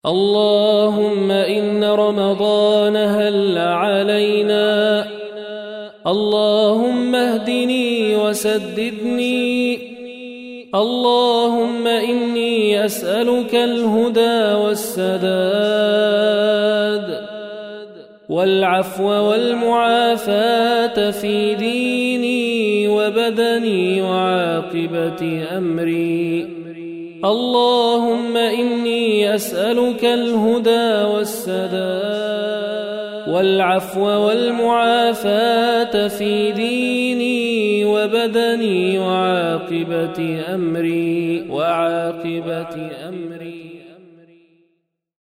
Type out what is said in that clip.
اللهم إن رمضان هل علينا، اللهم اهدني وسددني، اللهم إني أسألك الهدى والسداد والعفو والمعافاة في ديني وبدني وعاقبة أمري. اللهم إني أسألك الهدى والسداد والعفو والمعافاة في ديني وبدني وعاقبة أمري